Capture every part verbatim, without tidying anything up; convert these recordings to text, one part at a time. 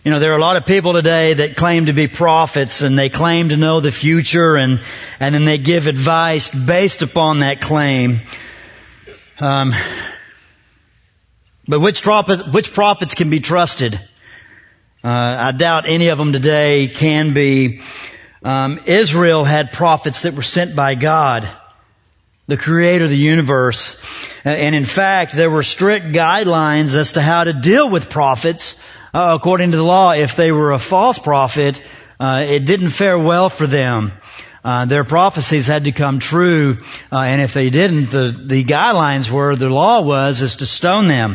You know, there are a lot of people today that claim to be prophets, and they claim to know the future, and, and then they give advice based upon that claim. Um, but which prophet, which prophets can be trusted? Uh, I doubt any of them today can be. Um, Israel had prophets that were sent by God, the creator of the universe. And in fact, there were strict guidelines as to how to deal with prophets. Uh, according to the law, if they were a false prophet, uh, it didn't fare well for them. Uh, their prophecies had to come true, uh, and if they didn't, the, the guidelines were, the law was, is to stone them.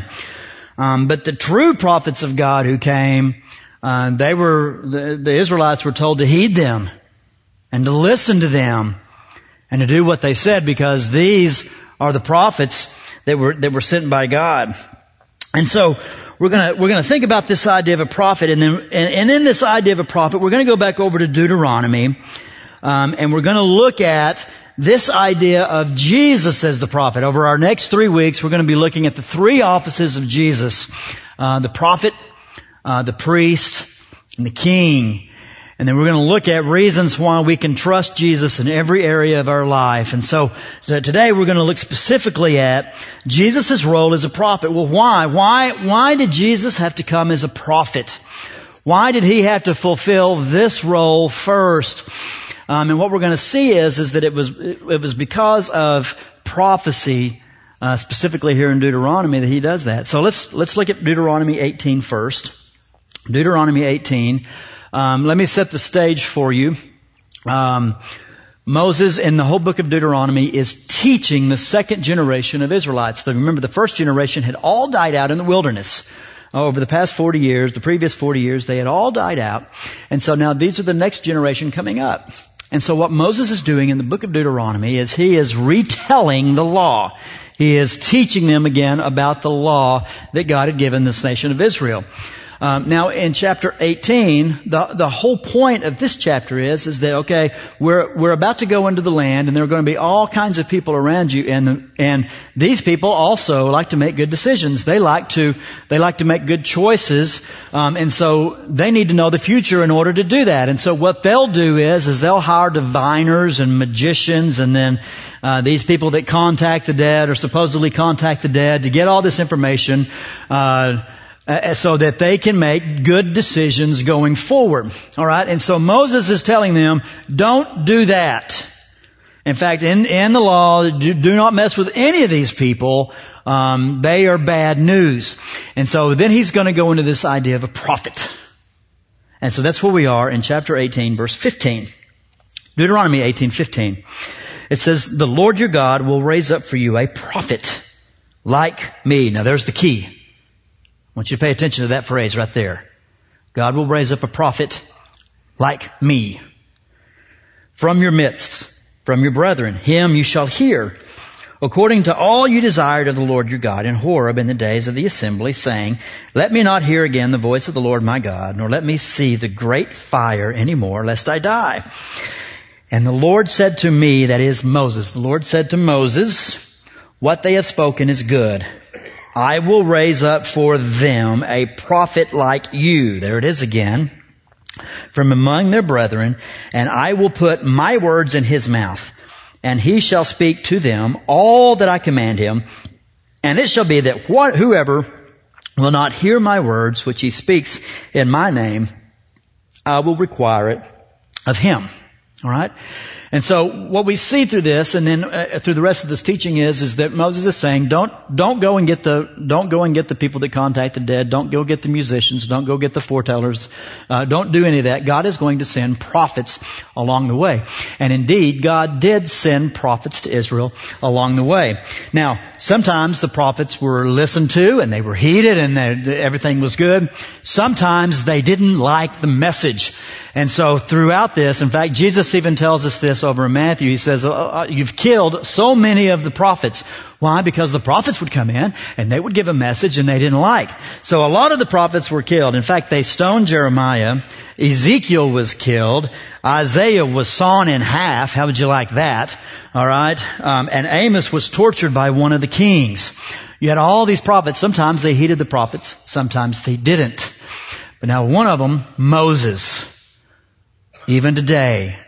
Um, but the true prophets of God who came, uh, they were, the, the Israelites were told to heed them, and to listen to them, and to do what they said, because these are the prophets that were, that were sent by God. And so, We're gonna, we're gonna think about this idea of a prophet, and then, and, and in this idea of a prophet, we're gonna go back over to Deuteronomy, um, and we're gonna look at this idea of Jesus as the prophet. Over our next three weeks, we're gonna be looking at the three offices of Jesus, uh, the prophet, uh, the priest, and the king. And then we're going to look at reasons why we can trust Jesus in every area of our life. And so, so today we're going to look specifically at Jesus' role as a prophet. Well, why? Why, why did Jesus have to come as a prophet? Why did he have to fulfill this role first? Um, and what we're going to see is, is that it was, it was because of prophecy, uh, specifically here in Deuteronomy, that he does that. So let's, let's look at Deuteronomy eighteen first. Deuteronomy eighteen. Um, let me set the stage for you. Um, Moses in the whole book of Deuteronomy is teaching the second generation of Israelites. So remember, the first generation had all died out in the wilderness. Over the past forty years, the previous forty years, they had all died out. And so now these are the next generation coming up. And so what Moses is doing in the book of Deuteronomy is he is retelling the law. He is teaching them again about the law that God had given this nation of Israel. Um, now, in chapter eighteen, the the whole point of this chapter is is that okay, we're we're about to go into the land, and there are going to be all kinds of people around you, and the, and these people also like to make good decisions. They like to they like to make good choices, um, and so they need to know the future in order to do that. And so what they'll do is is they'll hire diviners and magicians, and then uh, these people that contact the dead or supposedly contact the dead to get all this information. Uh, Uh, so that they can make good decisions going forward. All right? And so Moses is telling them, don't do that. In fact, in, in the law, do, do not mess with any of these people. Um, they are bad news. And so then he's going to go into this idea of a prophet. And so that's where we are in chapter eighteen, verse fifteen. Deuteronomy eighteen fifteen. It says, the Lord your God will raise up for you a prophet like me. Now there's the key. I want you to pay attention to that phrase right there. God will raise up a prophet like me from your midst, from your brethren. Him you shall hear, according to all you desired of the Lord your God in Horeb in the days of the assembly, saying, let me not hear again the voice of the Lord my God, nor let me see the great fire any more, lest I die. And the Lord said to me, that is Moses, the Lord said to Moses, what they have spoken is good. I will raise up for them a prophet like you. There it is again. From among their brethren, and I will put my words in his mouth, and he shall speak to them all that I command him. And it shall be that what, whoever will not hear my words, which he speaks in my name, I will require it of him. All right? And so what we see through this, and then uh, through the rest of this teaching is, is that Moses is saying, don't, don't go and get the, don't go and get the people that contact the dead. Don't go get the musicians. Don't go get the foretellers. Uh, don't do any of that. God is going to send prophets along the way. And indeed, God did send prophets to Israel along the way. Now, sometimes the prophets were listened to and they were heeded and they, everything was good. Sometimes they didn't like the message. And so throughout this, in fact, Jesus even tells us this over in Matthew. He says, uh, you've killed so many of the prophets. Why? Because the prophets would come in and they would give a message and they didn't like. So a lot of the prophets were killed. In fact, they stoned Jeremiah. Ezekiel was killed. Isaiah was sawn in half. How would you like that? All right. Um, and Amos was tortured by one of the kings. You had all these prophets. Sometimes they heeded the prophets. Sometimes they didn't. But now one of them, Moses. Even today,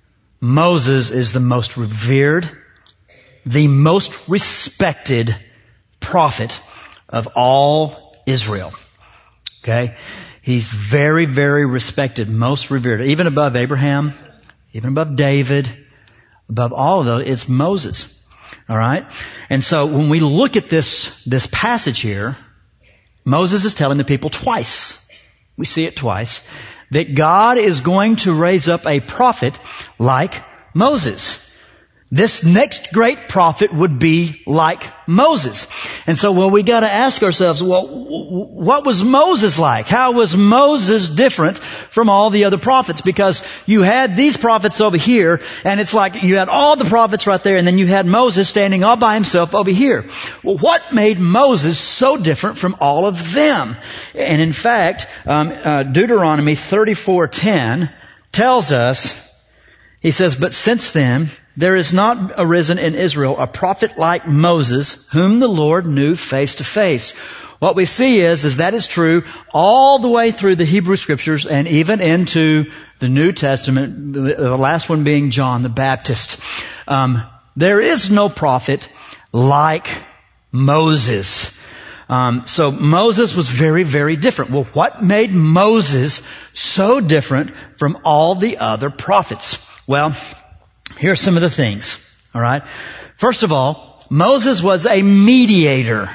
Moses is the most revered, the most respected prophet of all Israel. Okay? He's very, very respected, most revered. Even above Abraham, even above David, above all of those, it's Moses. Alright? And so when we look at this, this passage here, Moses is telling the people twice. We see it twice. That God is going to raise up a prophet like Moses. This next great prophet would be like Moses. And so, well, we gotta ask ourselves, well, what was Moses like? How was Moses different from all the other prophets? Because you had these prophets over here, and it's like you had all the prophets right there, and then you had Moses standing all by himself over here. Well, what made Moses so different from all of them? And in fact, um, uh, Deuteronomy thirty-four ten tells us, he says, but since then, there is not arisen in Israel a prophet like Moses, whom the Lord knew face to face. What we see is, is that is true all the way through the Hebrew Scriptures and even into the New Testament, the last one being John the Baptist. Um, there is no prophet like Moses. Um, so Moses was very, very different. Well, what made Moses so different from all the other prophets? Well, here's some of the things. All right. First of all, Moses was a mediator.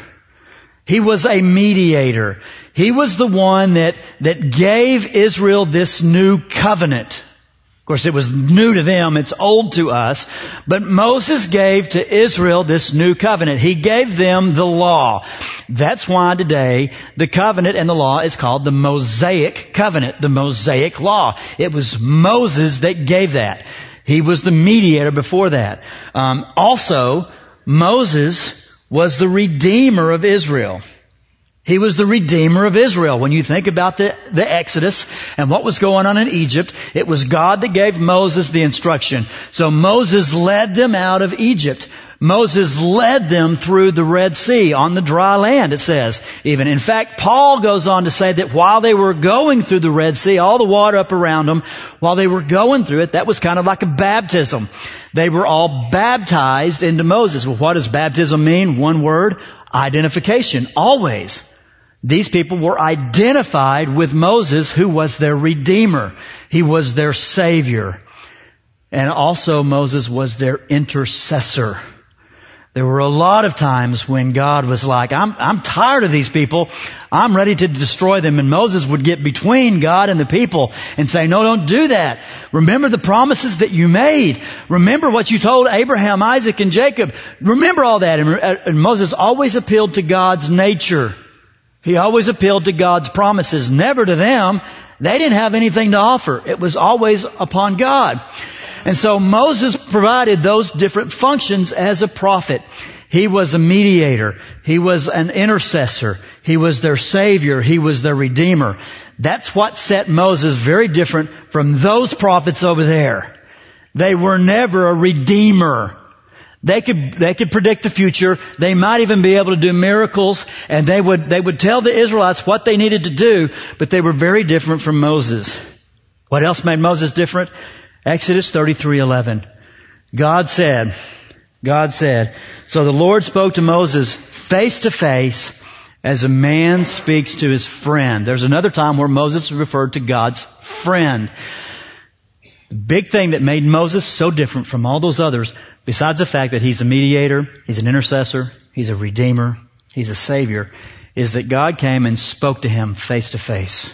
He was a mediator. He was the one that, that gave Israel this new covenant. Of course, it was new to them. It's old to us. But Moses gave to Israel this new covenant. He gave them the law. That's why today the covenant and the law is called the Mosaic covenant, the Mosaic law. It was Moses that gave that. He was the mediator before that. Um, also, Moses was the redeemer of Israel. He was the redeemer of Israel. When you think about the, the Exodus and what was going on in Egypt, it was God that gave Moses the instruction. So Moses led them out of Egypt. Moses led them through the Red Sea on the dry land, it says. Even, in fact, Paul goes on to say that while they were going through the Red Sea, all the water up around them, while they were going through it, that was kind of like a baptism. They were all baptized into Moses. Well, what does baptism mean? One word, identification, always. These people were identified with Moses, who was their Redeemer. He was their Savior. And also Moses was their intercessor. There were a lot of times when God was like, I'm, I'm tired of these people. I'm ready to destroy them. And Moses would get between God and the people and say, no, don't do that. Remember the promises that you made. Remember what you told Abraham, Isaac, and Jacob. Remember all that. And, and Moses always appealed to God's nature. He always appealed to God's promises, never to them. They didn't have anything to offer. It was always upon God. And so Moses provided those different functions as a prophet. He was a mediator. He was an intercessor. He was their savior. He was their redeemer. That's what set Moses very different from those prophets over there. They were never a redeemer. They could, they could predict the future. They might even be able to do miracles, and they would, they would tell the Israelites what they needed to do, but they were very different from Moses. What else made Moses different? Exodus thirty-three eleven. God said, God said, so the Lord spoke to Moses face to face as a man speaks to his friend. There's another time where Moses referred to God's friend. The big thing that made Moses so different from all those others, besides the fact that he's a mediator, he's an intercessor, he's a redeemer, he's a savior, is that God came and spoke to him face to face.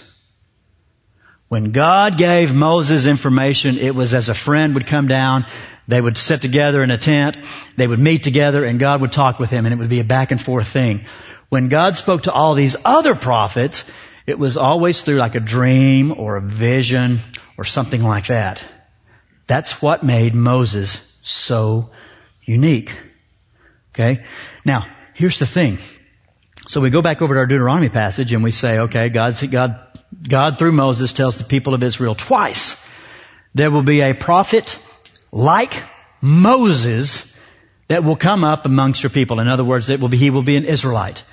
When God gave Moses information, it was as a friend would come down, they would sit together in a tent, they would meet together, and God would talk with him, and it would be a back and forth thing. When God spoke to all these other prophets, it was always through like a dream or a vision or something like that. That's what made Moses so unique. Okay? Now, here's the thing. So we go back over to our Deuteronomy passage and we say, okay, God, God, God through Moses tells the people of Israel twice, there will be a prophet like Moses that will come up amongst your people. In other words, it will be, he will be an Israelite.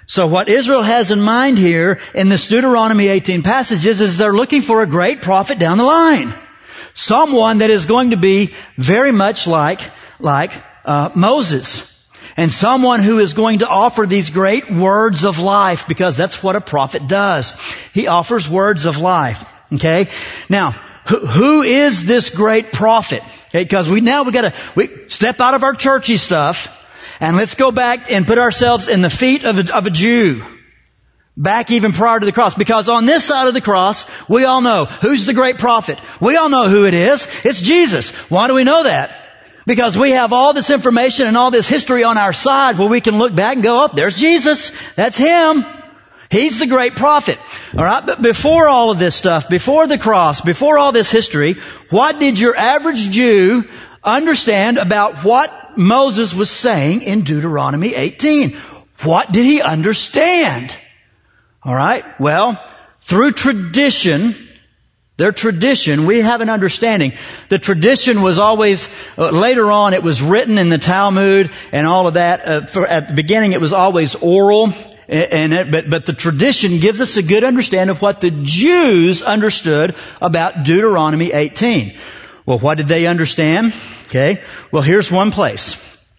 So what Israel has in mind here in this Deuteronomy eighteen passages is they're looking for a great prophet down the line. Someone that is going to be very much like, like, uh, Moses. And someone who is going to offer these great words of life, because that's what a prophet does. He offers words of life. Okay? Now, who, who is this great prophet? Okay, because we now we gotta, we step out of our churchy stuff and let's go back and put ourselves in the feet of a, of a Jew. Back even prior to the cross. Because on this side of the cross, we all know who's the great prophet. We all know who it is. It's Jesus. Why do we know that? Because we have all this information and all this history on our side where we can look back and go, oh, there's Jesus. That's Him. He's the great prophet. Alright, but before all of this stuff, before the cross, before all this history, what did your average Jew understand about what Moses was saying in Deuteronomy eighteen? What did he understand? Alright, well, through tradition, their tradition, we have an understanding. The tradition was always, uh, later on it was written in the Talmud and all of that. Uh, for, at the beginning it was always oral. And it, but, but the tradition gives us a good understanding of what the Jews understood about Deuteronomy eighteen. Well, what did they understand? Okay. Well, here's one place.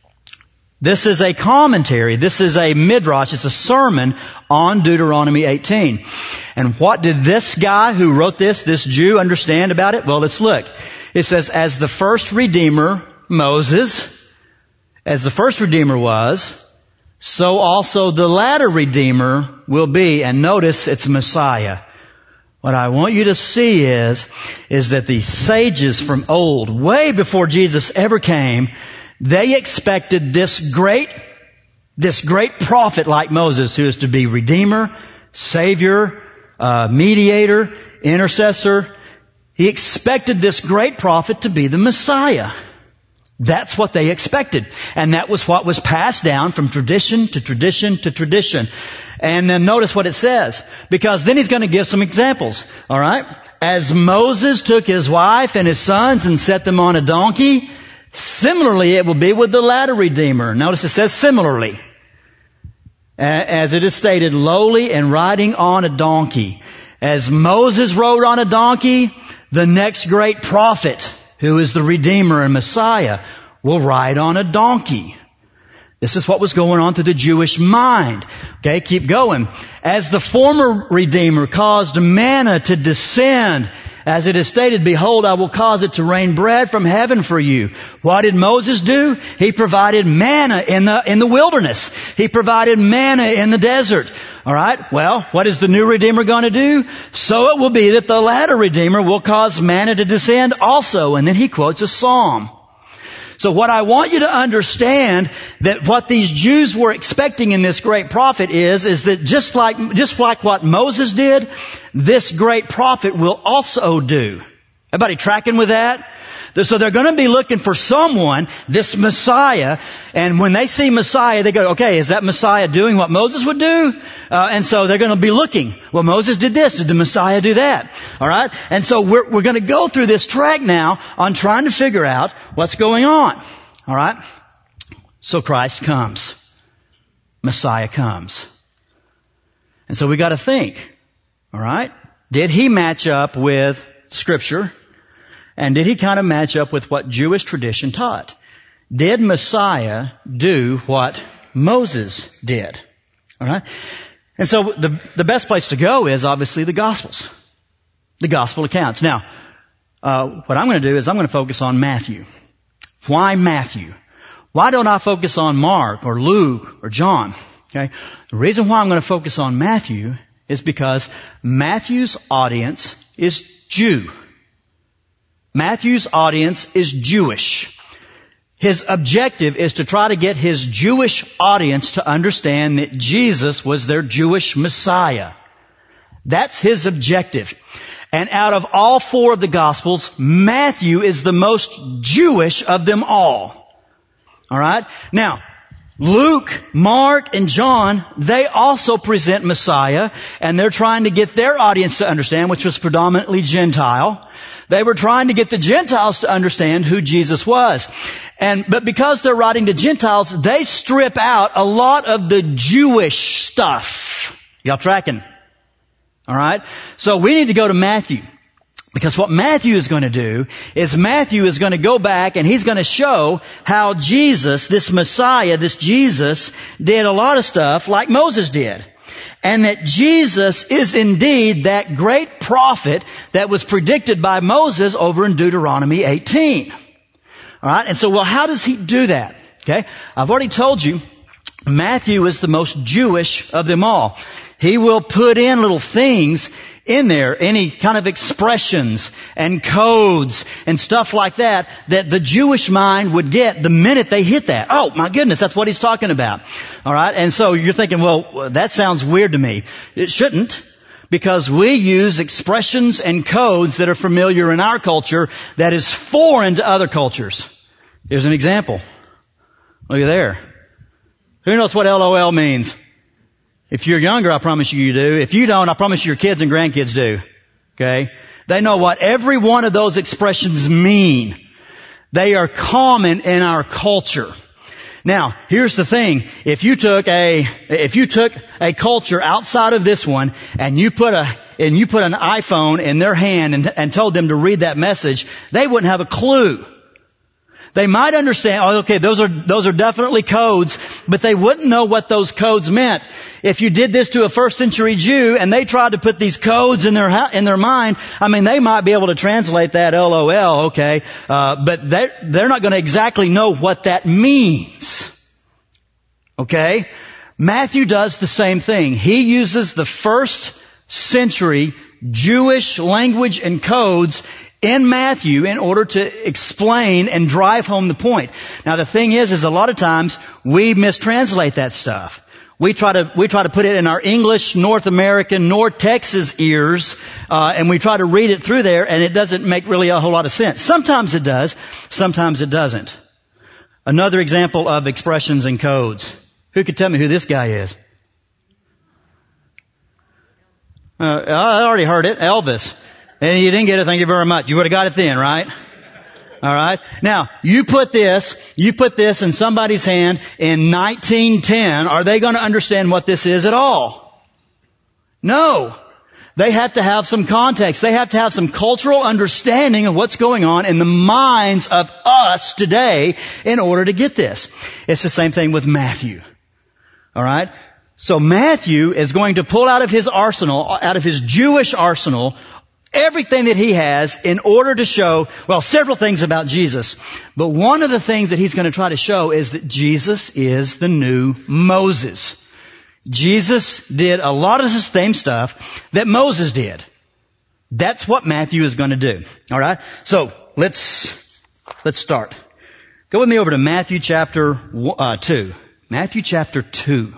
This is a commentary. This is a midrash. It's a sermon on Deuteronomy eighteen. And what did this guy who wrote this, this Jew, understand about it? Well, let's look. It says, as the first Redeemer, Moses, as the first Redeemer was, so also the latter Redeemer will be. And notice it's Messiah. What I want you to see is, is that the sages from old, way before Jesus ever came, they expected this great, this great prophet like Moses, who is to be Redeemer, Savior, uh, Mediator, Intercessor. He expected this great prophet to be the Messiah. That's what they expected. And that was what was passed down from tradition to tradition to tradition. And then notice what it says. Because then he's going to give some examples. Alright? As Moses took his wife and his sons and set them on a donkey, similarly it will be with the latter Redeemer. Notice it says similarly. As it is stated, lowly and riding on a donkey. As Moses rode on a donkey, the next great prophet, who is the Redeemer and Messiah, will ride on a donkey. This is what was going on through the Jewish mind. Okay, keep going. As the former Redeemer caused manna to descend, as it is stated, behold, I will cause it to rain bread from heaven for you. What did Moses do? He provided manna in the, in the wilderness. He provided manna in the desert. Alright, well, what is the new Redeemer going to do? So it will be that the latter Redeemer will cause manna to descend also. And then he quotes a psalm. So what I want you to understand, that what these Jews were expecting in this great prophet is, is that just like, just like what Moses did, this great prophet will also do. Everybody tracking with that? So they're going to be looking for someone, this Messiah, and when they see Messiah, they go, okay, is that Messiah doing what Moses would do? Uh, and so they're going to be looking. Well, Moses did this. Did the Messiah do that? All right? And so we're, we're going to go through this track now on trying to figure out what's going on. All right? So Christ comes. Messiah comes. And so we got to think. All right? Did he match up with Scripture? And did he kind of match up with what Jewish tradition taught? Did Messiah do what Moses did? All right? And so the, the best place to go is obviously the Gospels. The Gospel accounts. Now, uh, what I'm going to do is I'm going to focus on Matthew. Why Matthew? Why don't I focus on Mark or Luke or John? Okay? The reason why I'm going to focus on Matthew is because Matthew's audience is Jew. Matthew's audience is Jewish. His objective is to try to get his Jewish audience to understand that Jesus was their Jewish Messiah. That's his objective. And out of all four of the Gospels, Matthew is the most Jewish of them all. Alright? Now, Luke, Mark, and John, they also present Messiah, and they're trying to get their audience to understand, which was predominantly Gentile. They were trying to get the Gentiles to understand who Jesus was. And, but because they're writing to Gentiles, they strip out a lot of the Jewish stuff. Y'all tracking? Alright? So we need to go to Matthew. Because what Matthew is going to do is Matthew is going to go back and he's going to show how Jesus, this Messiah, this Jesus, did a lot of stuff like Moses did. And that Jesus is indeed that great prophet that was predicted by Moses over in Deuteronomy eighteen. Alright, and so, well, how does he do that? Okay, I've already told you, Matthew is the most Jewish of them all. He will put in little things in there, any kind of expressions and codes and stuff like that, that the Jewish mind would get the minute they hit that. Oh, my goodness, that's what he's talking about. Alright, and so you're thinking, well, that sounds weird to me. It shouldn't, because we use expressions and codes that are familiar in our culture that is foreign to other cultures. Here's an example. Look at there. Who knows what L O L means? If you're younger, I promise you you do. If you don't, I promise you your kids and grandkids do. Okay? They know what every one of those expressions mean. They are common in our culture. Now, here's the thing. If you took a, if you took a culture outside of this one and you put a, and you put an iPhone in their hand and, and told them to read that message, they wouldn't have a clue. They might understand, oh, okay, those are, those are definitely codes, but they wouldn't know what those codes meant. If you did this to a first century Jew and they tried to put these codes in their, in their mind, I mean, they might be able to translate that L O L, okay, uh, but they're, they're not going to exactly know what that means. Okay? Matthew does the same thing. He uses the first century Jewish language and codes in Matthew in order to explain and drive home the point. Now the thing is, is a lot of times we mistranslate that stuff. We try to, we try to put it in our English, North American, North Texas ears, uh, and we try to read it through there and it doesn't make really a whole lot of sense. Sometimes it does, sometimes it doesn't. Another example of expressions and codes. Who could tell me who this guy is? Uh, I already heard it, Elvis. And you didn't get it, thank you very much. You would have got it then, right? Alright? Now, you put this, you put this in somebody's hand in nineteen ten, are they going to understand what this is at all? No. They have to have some context. They have to have some cultural understanding of what's going on in the minds of us today in order to get this. It's the same thing with Matthew. Alright? So Matthew is going to pull out of his arsenal, out of his Jewish arsenal, everything that he has in order to show, well, several things about Jesus. But one of the things that he's going to try to show is that Jesus is the new Moses. Jesus did a lot of the same stuff that Moses did. That's what Matthew is going to do. All right? So, let's, let's start. Go with me over to Matthew chapter uh, two. Matthew chapter two.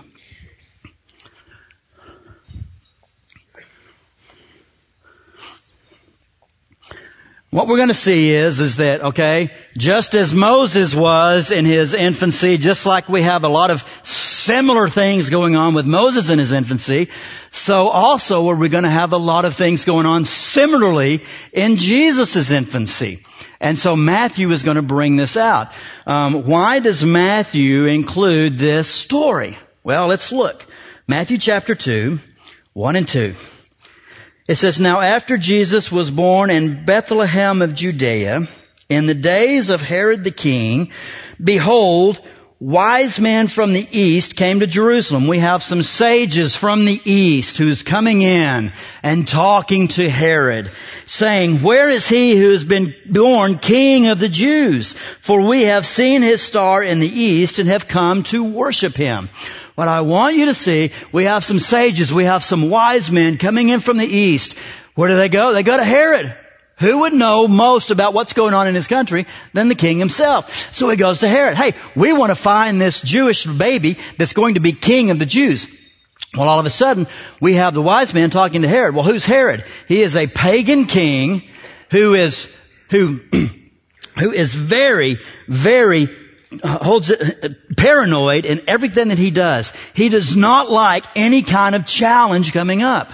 What we're going to see is, is that, okay, just as Moses was in his infancy, just like we have a lot of similar things going on with Moses in his infancy, so also are we going to have a lot of things going on similarly in Jesus' infancy. And so Matthew is going to bring this out. Um, why does Matthew include this story? Well, let's look. Matthew chapter two, one and two. It says, now after Jesus was born in Bethlehem of Judea, in the days of Herod the king, behold, wise men from the east came to Jerusalem. We have some sages from the east who's coming in and talking to Herod, saying, where is he who has been born king of the Jews? For we have seen his star in the east and have come to worship him. What I want you to see, we have some sages, we have some wise men coming in from the east. Where do they go? They go to Herod. Who would know most about what's going on in his country than the king himself? So he goes to Herod. Hey, we want to find this Jewish baby that's going to be king of the Jews. Well, all of a sudden, we have the wise men talking to Herod. Well, who's Herod? He is a pagan king who is, who, who is very, very holds it paranoid in everything that he does. He does not like any kind of challenge coming up.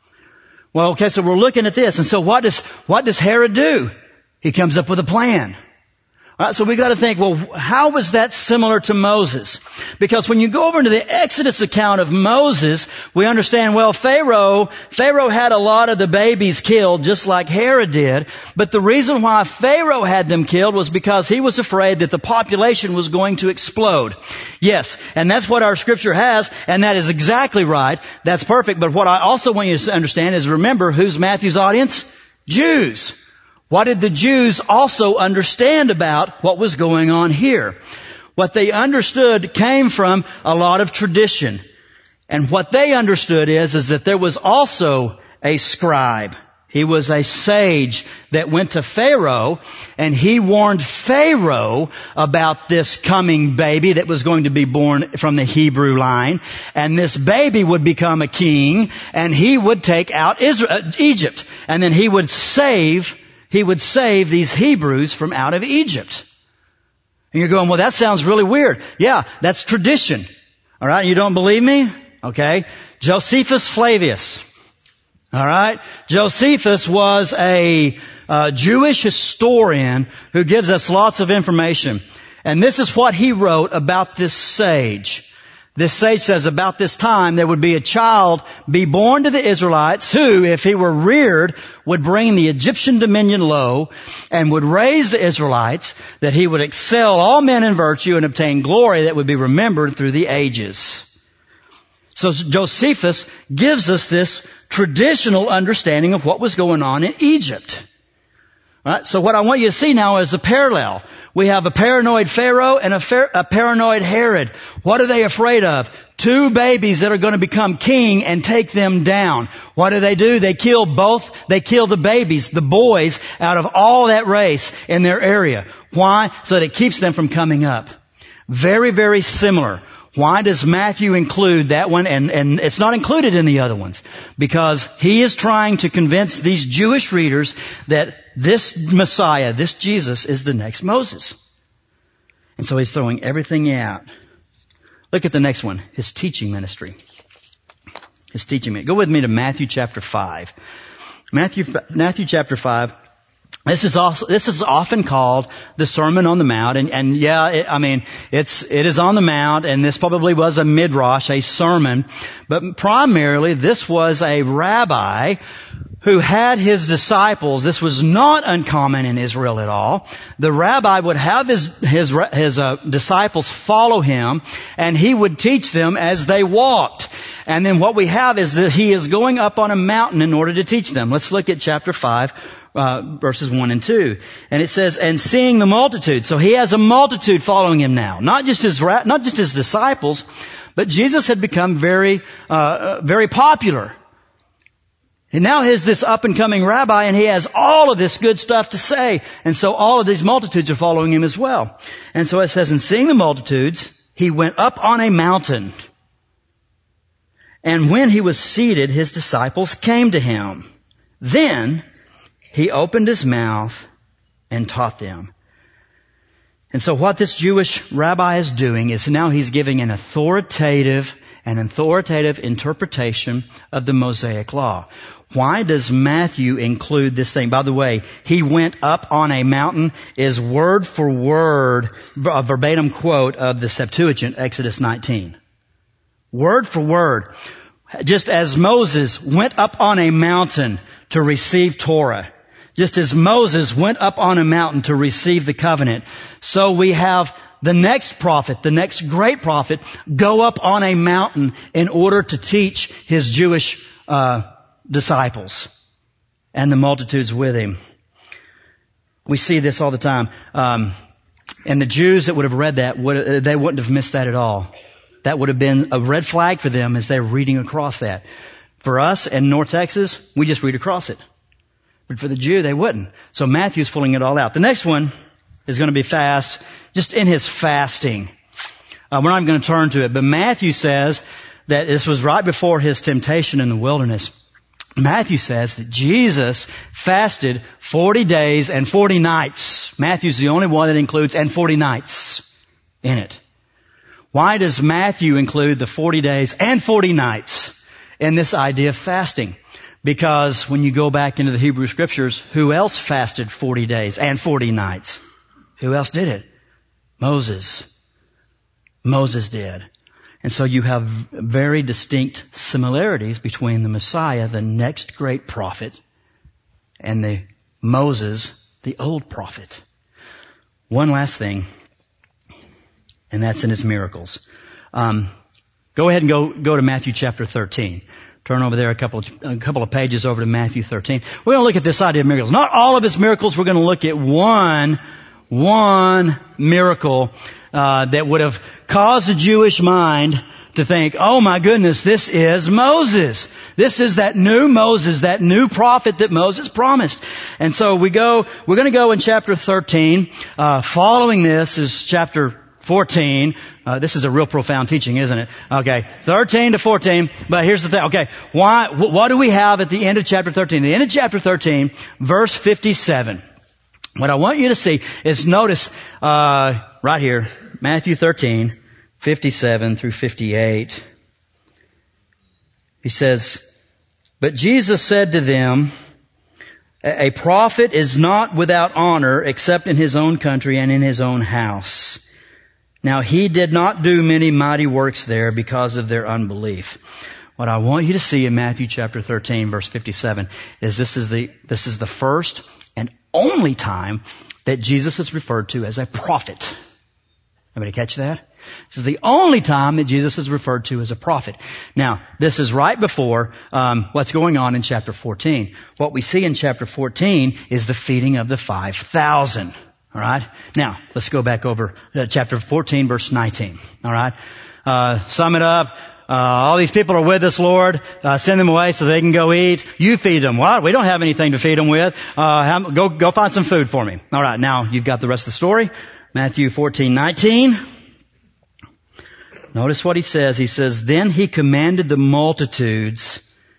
Well, okay, so we're looking at this. And so what does, what does Herod do? He comes up with a plan. All right, so we got to think, well, how was that similar to Moses? Because when you go over into the Exodus account of Moses, we understand, well, Pharaoh, Pharaoh had a lot of the babies killed just like Herod did. But the reason why Pharaoh had them killed was because he was afraid that the population was going to explode. Yes, and that's what our scripture has, and that is exactly right. That's perfect. But what I also want you to understand is, remember, who's Matthew's audience? Jews. What did the Jews also understand about what was going on here? What they understood came from a lot of tradition. And what they understood is, is that there was also a scribe. He was a sage that went to Pharaoh, and he warned Pharaoh about this coming baby that was going to be born from the Hebrew line. And this baby would become a king, and he would take out Israel, Egypt. And then he would save He would save these Hebrews from out of Egypt. And you're going, well, that sounds really weird. Yeah, that's tradition. All right, you don't believe me? Okay. Josephus Flavius. All right. Josephus was a uh, Jewish historian who gives us lots of information. And this is what he wrote about this sage. This sage says, about this time there would be a child be born to the Israelites who, if he were reared, would bring the Egyptian dominion low and would raise the Israelites, that he would excel all men in virtue and obtain glory that would be remembered through the ages. So Josephus gives us this traditional understanding of what was going on in Egypt. All right, so what I want you to see now is the parallel. We have a paranoid Pharaoh and a, phar- a paranoid Herod. What are they afraid of? Two babies that are going to become king and take them down. What do they do? They kill both, they kill the babies, the boys, out of all that race in their area. Why? So that it keeps them from coming up. Very, very similar. Why does Matthew include that one? And, and it's not included in the other ones. Because he is trying to convince these Jewish readers that this Messiah, this Jesus, is the next Moses. And so he's throwing everything out. Look at the next one. His teaching ministry. His teaching ministry. Go with me to Matthew chapter five. Matthew, Matthew chapter five. This is also, this is often called the Sermon on the Mount, and, and yeah, it, I mean, it's, it is on the Mount, and this probably was a midrash, a sermon, but primarily this was a rabbi who had his disciples. This was not uncommon in Israel at all. The rabbi would have his, his, his uh, disciples follow him, and he would teach them as they walked. And then what we have is that he is going up on a mountain in order to teach them. Let's look at chapter five. Uh, verses one and two. And it says, and seeing the multitude. So he has a multitude following him now. Not just his, not just his disciples, but Jesus had become very, uh, very popular. And now he's this up and coming rabbi, and he has all of this good stuff to say. And so all of these multitudes are following him as well. And so it says, and seeing the multitudes, he went up on a mountain. And when he was seated, his disciples came to him. Then he opened his mouth and taught them. And so what this Jewish rabbi is doing is now he's giving an authoritative, an authoritative interpretation of the Mosaic Law. Why does Matthew include this thing? By the way, he went up on a mountain is word for word, a verbatim quote of the Septuagint, Exodus nineteen. Word for word. Just as Moses went up on a mountain to receive Torah, just as Moses went up on a mountain to receive the covenant, so we have the next prophet, the next great prophet, go up on a mountain in order to teach his Jewish uh, disciples and the multitudes with him. We see this all the time. Um, and the Jews that would have read that, would, they wouldn't have missed that at all. That would have been a red flag for them as they're reading across that. For us in North Texas, we just read across it. But for the Jew, they wouldn't. So Matthew's pulling it all out. The next one is going to be fast, just in his fasting. Uh, we're not going to turn to it, but Matthew says that this was right before his temptation in the wilderness. Matthew says that Jesus fasted forty days and forty nights. Matthew's the only one that includes and forty nights. in it. Why does Matthew include the forty days and forty nights in this idea of fasting? Because when you go back into the Hebrew Scriptures, who else fasted forty days and forty nights? Who else did it? Moses. Moses did. And so you have very distinct similarities between the Messiah, the next great prophet, and the Moses, the old prophet. One last thing, and that's in his miracles. Um, go ahead and go go to Matthew chapter thirteen. Turn over there a couple of, a couple of pages over to Matthew thirteen. We're going to look at this idea of miracles. Not all of his miracles. We're going to look at one, one miracle uh, that would have caused the Jewish mind to think, oh my goodness, this is Moses. This is that new Moses, that new prophet that Moses promised. And so we go, we're going to go in chapter thirteen. Uh, following this is chapter fourteen. Uh, this is a real profound teaching, isn't it? Okay. thirteen to fourteen. But here's the thing. Okay. Why, wh- what do we have at the end of chapter thirteen? The end of chapter thirteen, verse fifty-seven. What I want you to see is notice, uh, right here, Matthew thirteen, fifty-seven through fifty-eight. He says, but Jesus said to them, a prophet is not without honor except in his own country and in his own house. Now he did not do many mighty works there because of their unbelief. What I want you to see in Matthew chapter thirteen, verse fifty-seven, is this is the, this is the first and only time that Jesus is referred to as a prophet. Everybody catch that? This is the only time that Jesus is referred to as a prophet. Now, this is right before um, what's going on in chapter fourteen. What we see in chapter fourteen is the feeding of the five thousand. All right? Now, let's go back over uh, chapter fourteen, verse nineteen. All right? Uh, sum it up. Uh, all these people are with us, Lord. Uh, send them away so they can go eat. You feed them. What? We don't have anything to feed them with. Uh, have, go, go find some food for me. All right. Now, you've got the rest of the story. Matthew fourteen nineteen. Notice what he says. He says, then he commanded the multitudes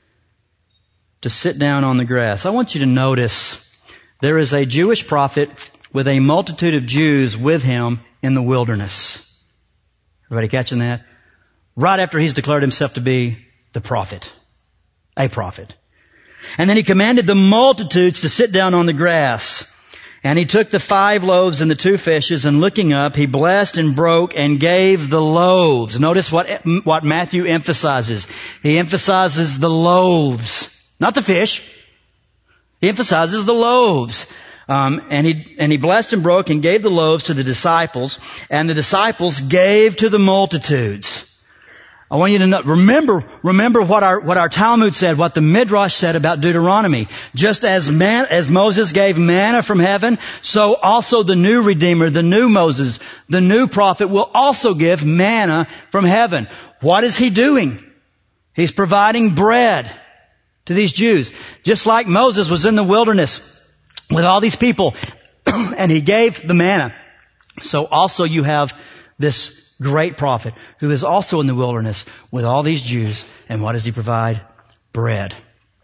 to sit down on the grass. I want you to notice there is a Jewish prophet with a multitude of Jews with him in the wilderness. Everybody catching that? Right after he's declared himself to be the prophet. A prophet. And then he commanded the multitudes to sit down on the grass. And he took the five loaves and the two fishes, and looking up, he blessed and broke and gave the loaves. Notice what, what Matthew emphasizes. He emphasizes the loaves, not the fish. He emphasizes the loaves. Um, and he, and he blessed and broke and gave the loaves to the disciples, and the disciples gave to the multitudes. I want you to know, remember, remember what our, what our Talmud said, what the Midrash said about Deuteronomy. Just as man, as Moses gave manna from heaven, so also the new Redeemer, the new Moses, the new prophet will also give manna from heaven. What is he doing? He's providing bread to these Jews. Just like Moses was in the wilderness with all these people and he gave the manna. So also you have this great prophet who is also in the wilderness with all these Jews. And what does he provide? Bread.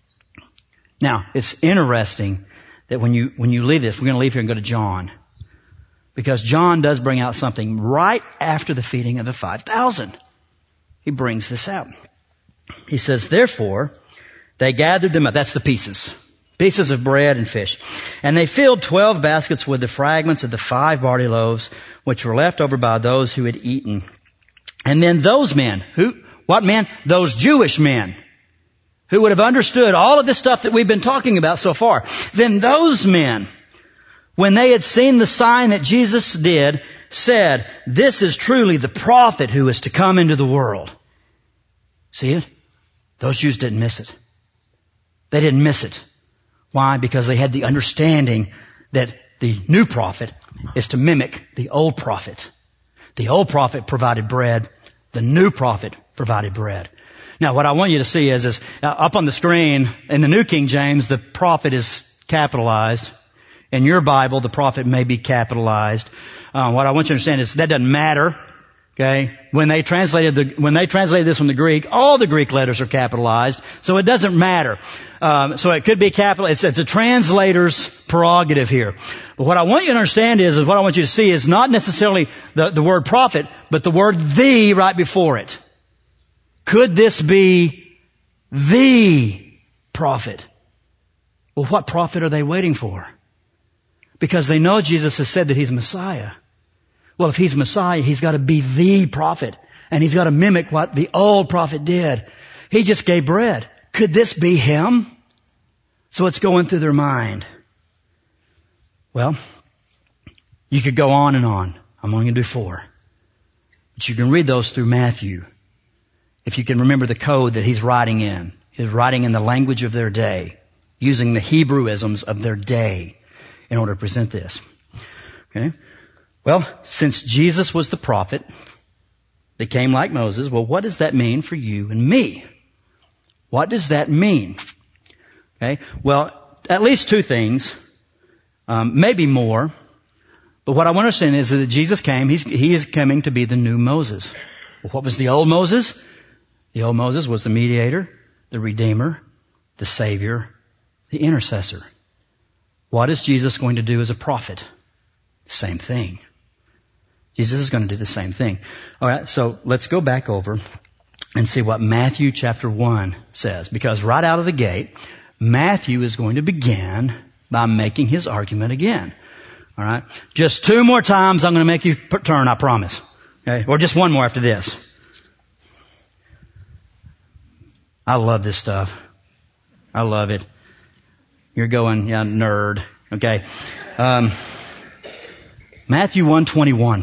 Now, it's interesting that when you, when you leave this, we're going to leave here and go to John. Because John does bring out something right after the feeding of the five thousand. He brings this out. He says, therefore, they gathered them up. That's the pieces. Pieces of bread and fish. And they filled twelve baskets with the fragments of the five barley loaves, which were left over by those who had eaten. And then those men, who, what men? Those Jewish men, who would have understood all of this stuff that we've been talking about so far. Then those men, when they had seen the sign that Jesus did, said, this is truly the prophet who is to come into the world. See it? Those Jews didn't miss it. They didn't miss it. Why? Because they had the understanding that the new prophet is to mimic the old prophet. The old prophet provided bread. The new prophet provided bread. Now, what I want you to see is, is uh, up on the screen in the New King James, the prophet is capitalized. In your Bible, the prophet may be capitalized. Uh, what I want you to understand is that doesn't matter. Okay? When they translated the, when they translated this from the Greek, all the Greek letters are capitalized, so it doesn't matter. Um, so it could be capital, it's, it's a translator's prerogative here. But what I want you to understand is, is what I want you to see is not necessarily the, the word prophet, but the word the right before it. Could this be the prophet? Well, what prophet are they waiting for? Because they know Jesus has said that He's Messiah. Well, if He's Messiah, He's got to be the prophet. And He's got to mimic what the old prophet did. He just gave bread. Could this be Him? So it's going through their mind. Well, you could go on and on. I'm only going to do four. But you can read those through Matthew. If you can remember the code that he's writing in. He's writing in the language of their day, using the Hebrewisms of their day in order to present this. Okay? Well, since Jesus was the prophet that came like Moses, well, what does that mean for you and me? What does that mean? Okay? Well, at least two things, um, maybe more. But what I want to say is that Jesus came, he's, he is coming to be the new Moses. Well, what was the old Moses? The old Moses was the mediator, the redeemer, the savior, the intercessor. What is Jesus going to do as a prophet? Same thing. Jesus is going to do the same thing. All right, so let's go back over and see what Matthew chapter one says. Because right out of the gate, Matthew is going to begin by making his argument again. All right, just two more times I'm going to make you turn, I promise. Okay, or just one more after this. I love this stuff. I love it. You're going, yeah, nerd. Okay. Um, Matthew one twenty-one.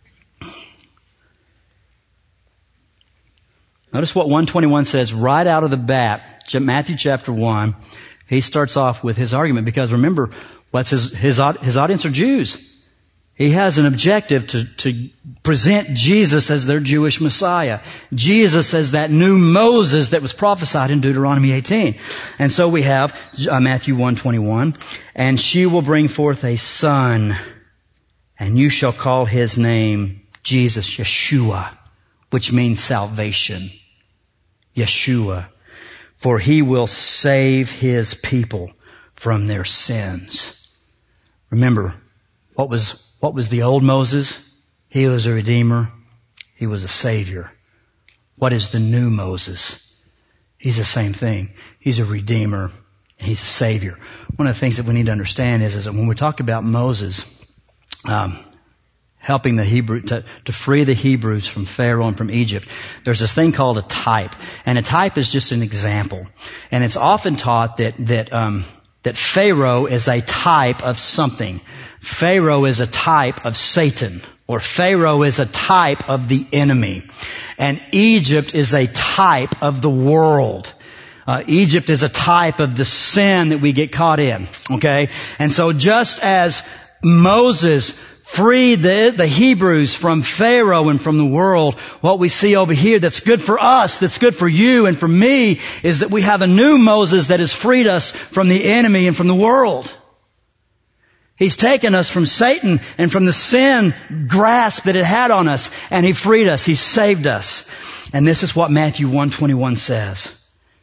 Notice what one twenty-one says right out of the bat. Matthew chapter one. He starts off with his argument because remember, what's his, his, his audience are Jews. He has an objective to, to present Jesus as their Jewish Messiah. Jesus as that new Moses that was prophesied in Deuteronomy eighteen. And so we have uh, Matthew one twenty-one. And she will bring forth a son, and you shall call his name Jesus, Yeshua, which means salvation. Yeshua. For he will save his people from their sins. Remember, what was What was the old Moses? He was a redeemer. He was a savior. What is the new Moses? He's the same thing. He's a redeemer. He's a savior. One of the things that we need to understand is, is that when we talk about Moses, um, helping the Hebrew, to, to free the Hebrews from Pharaoh and from Egypt, there's this thing called a type. And a type is just an example. And it's often taught that, that, um, that Pharaoh is a type of something. Pharaoh is a type of Satan, or Pharaoh is a type of the enemy. And Egypt is a type of the world. Uh, Egypt is a type of the sin that we get caught in. Okay? And so just as Moses freed the, the Hebrews from Pharaoh and from the world, what we see over here that's good for us, that's good for you and for me, is that we have a new Moses that has freed us from the enemy and from the world. He's taken us from Satan and from the sin grasp that it had on us, and He freed us. He saved us. And this is what Matthew one twenty-one says.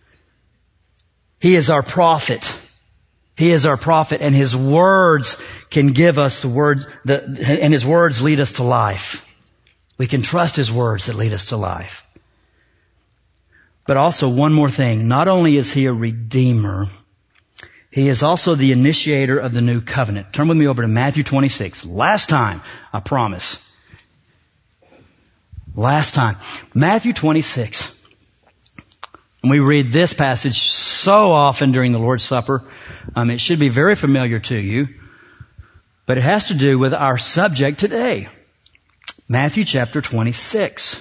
He is our prophet. He is our prophet, and His words can give us the words, the, and His words lead us to life. We can trust His words that lead us to life. But also one more thing. Not only is He a redeemer, He is also the initiator of the new covenant. Turn with me over to Matthew twenty-six. Last time, I promise. Last time. Matthew twenty-six. And we read this passage so often during the Lord's Supper. Um, it should be very familiar to you. But it has to do with our subject today. Matthew chapter twenty-six.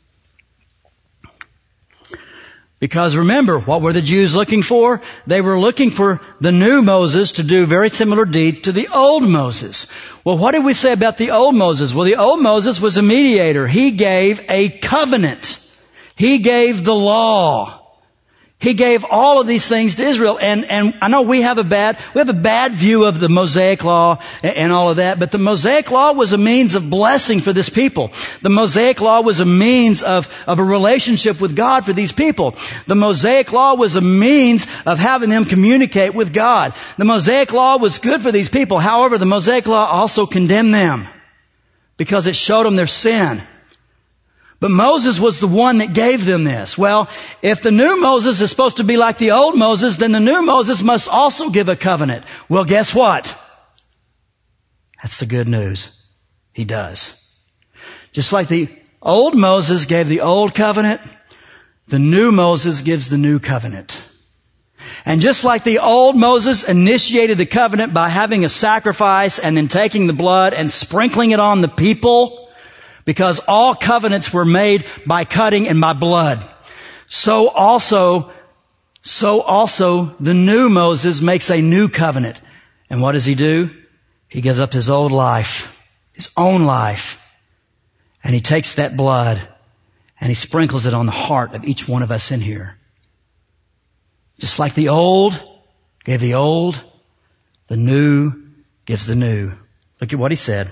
Because remember, what were the Jews looking for? They were looking for the new Moses to do very similar deeds to the old Moses. Well, what did we say about the old Moses? Well, the old Moses was a mediator. He gave a covenant. He gave the law. He gave all of these things to Israel. And, and I know we have a bad, we have a bad view of the Mosaic Law and, and all of that, but the Mosaic Law was a means of blessing for this people. The Mosaic Law was a means of, of a relationship with God for these people. The Mosaic Law was a means of having them communicate with God. The Mosaic Law was good for these people. However, the Mosaic Law also condemned them because it showed them their sin. But Moses was the one that gave them this. Well, if the new Moses is supposed to be like the old Moses, then the new Moses must also give a covenant. Well, guess what? That's the good news. He does. Just like the old Moses gave the old covenant, the new Moses gives the new covenant. And just like the old Moses initiated the covenant by having a sacrifice and then taking the blood and sprinkling it on the people, because all covenants were made by cutting and by blood. So also, so also the new Moses makes a new covenant. And what does he do? He gives up his old life, his own life, and he takes that blood and he sprinkles it on the heart of each one of us in here. Just like the old gave the old, the new gives the new. Look at what he said.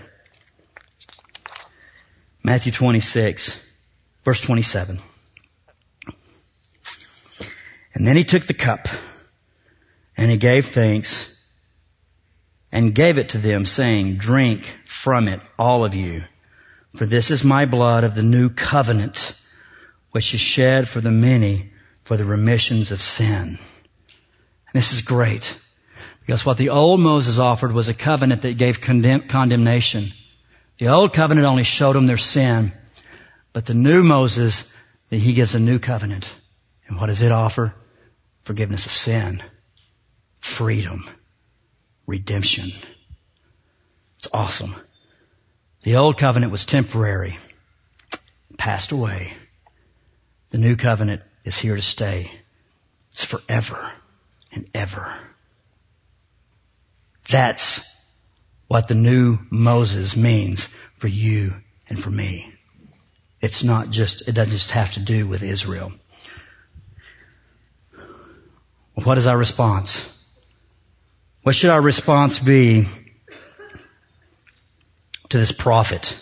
Matthew twenty-six, verse twenty-seven. And then he took the cup, and he gave thanks, and gave it to them, saying, drink from it, all of you, for this is my blood of the new covenant, which is shed for the many for the remissions of sin. And this is great, because what the old Moses offered was a covenant that gave condemn- condemnation. The old covenant only showed them their sin. But the new Moses, he gives a new covenant. And what does it offer? Forgiveness of sin, freedom, redemption. It's awesome. The old covenant was temporary, passed away. The new covenant is here to stay. It's forever and ever. That's what the new Moses means for you and for me. It's not just, it doesn't just have to do with Israel. Well, what is our response? What should our response be to this prophet?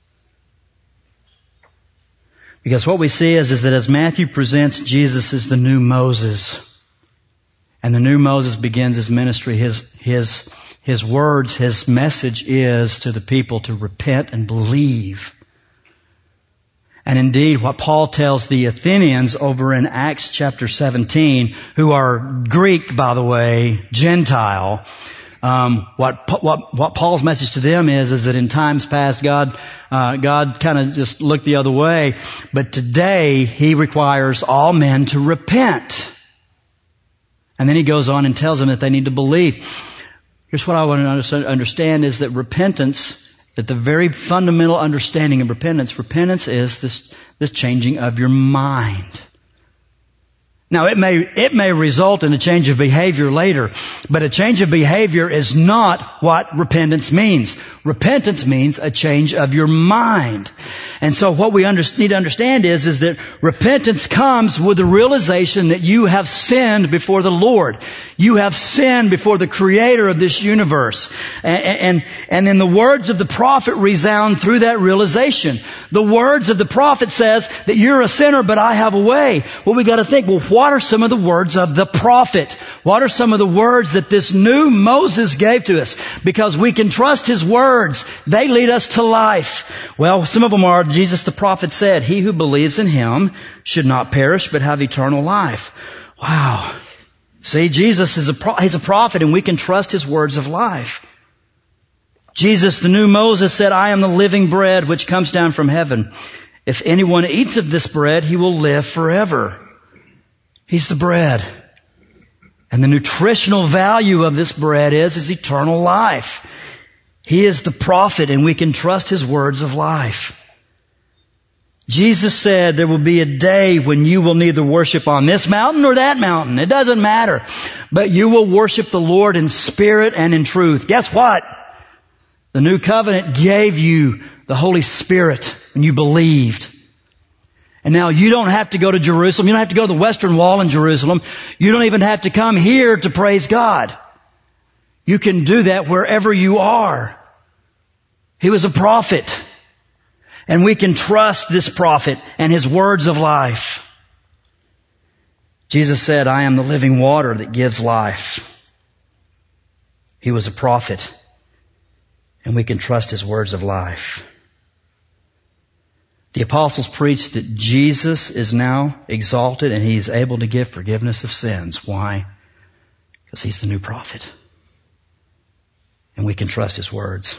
Because what we see is, is that as Matthew presents Jesus as the new Moses, and the new Moses begins his ministry, his, his, His words, his message is to the people to repent and believe. And indeed, what Paul tells the Athenians over in Acts chapter seventeen, who are Greek, by the way, Gentile, um, what what what Paul's message to them is is that in times past, God uh, God kind of just looked the other way, but today He requires all men to repent. And then he goes on and tells them that they need to believe. Here's what I want to understand is that repentance, that the very fundamental understanding of repentance, repentance is this, this changing of your mind. Now it may, it may result in a change of behavior later, but a change of behavior is not what repentance means. Repentance means a change of your mind. And so what we under, need to understand is, is that repentance comes with the realization that you have sinned before the Lord. You have sinned before the Creator of this universe. And, and, and then the words of the prophet resound through that realization. The words of the prophet says that you're a sinner, but I have a way. Well, we got to think, well, what are some of the words of the prophet? What are some of the words that this new Moses gave to us? Because we can trust his words. They lead us to life. Well, some of them are, Jesus the prophet said, he who believes in him should not perish, but have eternal life. Wow. See, Jesus is a, pro- he's a prophet, and we can trust his words of life. Jesus, the new Moses, said, I am the living bread which comes down from heaven. If anyone eats of this bread, he will live forever. He's the bread. And the nutritional value of this bread is, is eternal life. He is the prophet, and we can trust his words of life. Jesus said there will be a day when you will neither worship on this mountain or that mountain. It doesn't matter. But you will worship the Lord in spirit and in truth. Guess what? The new covenant gave you the Holy Spirit when you believed. And now you don't have to go to Jerusalem. You don't have to go to the Western Wall in Jerusalem. You don't even have to come here to praise God. You can do that wherever you are. He was a prophet. And we can trust this prophet and his words of life. Jesus said, I am the living water that gives life. He was a prophet. And we can trust his words of life. The apostles preached that Jesus is now exalted and he is able to give forgiveness of sins. Why? Because he's the new prophet. And we can trust his words.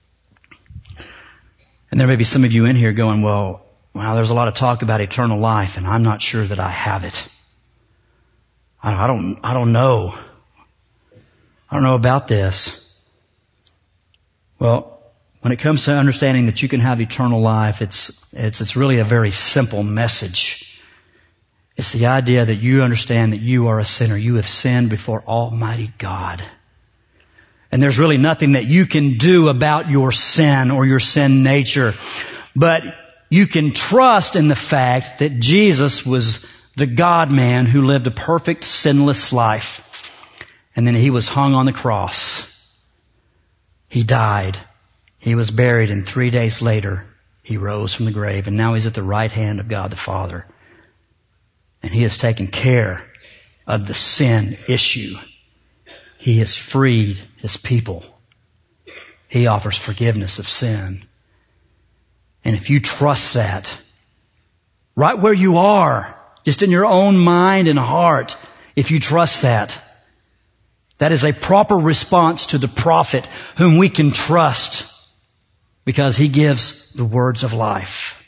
And there may be some of you in here going, well, wow, there's a lot of talk about eternal life and I'm not sure that I have it. I don't, I don't know. I don't know about this. Well, when it comes to understanding that you can have eternal life, it's, it's, it's really a very simple message. It's the idea that you understand that you are a sinner. You have sinned before Almighty God. And there's really nothing that you can do about your sin or your sin nature. But you can trust in the fact that Jesus was the God-man who lived a perfect, sinless life. And then he was hung on the cross. He died. He was buried, and three days later, he rose from the grave. And now he's at the right hand of God the Father. And he has taken care of the sin issue. He has freed his people. He offers forgiveness of sin. And if you trust that, right where you are, just in your own mind and heart, if you trust that, that is a proper response to the prophet whom we can trust because he gives the words of life.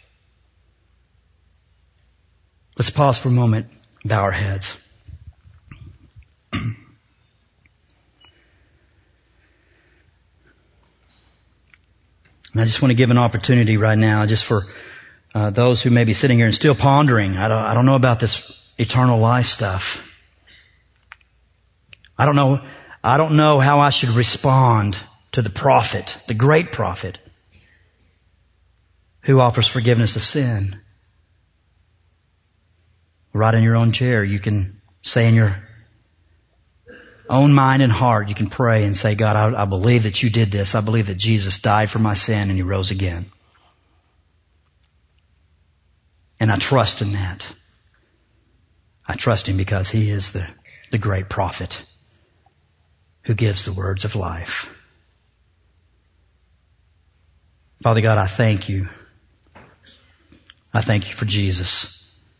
Let's pause for a moment, bow our heads. And I just want to give an opportunity right now just for uh, those who may be sitting here and still pondering. I don't, I don't know about this eternal life stuff. I don't know, I don't know how I should respond to the prophet, the great prophet, who offers forgiveness of sin. Right in your own chair, you can say in your own mind and heart, you can pray and say, God, I, I believe that you did this. I believe that Jesus died for my sin and he rose again. And I trust in that. I trust him because he is the, the great prophet who gives the words of life. Father God, I thank you. I thank you for Jesus.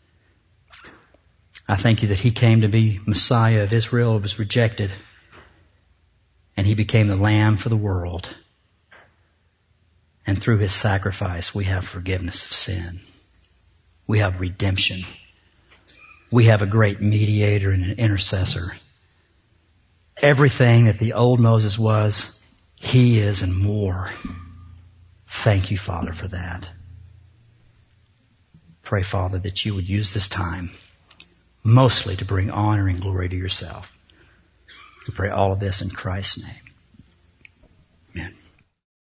I thank you that he came to be Messiah of Israel, was rejected, and he became the Lamb for the world. And through his sacrifice, we have forgiveness of sin. We have redemption. We have a great mediator and an intercessor. Everything that the old Moses was, he is and more. Thank you, Father, for that. Pray, Father, that you would use this time mostly to bring honor and glory to yourself. We pray all of this in Christ's name.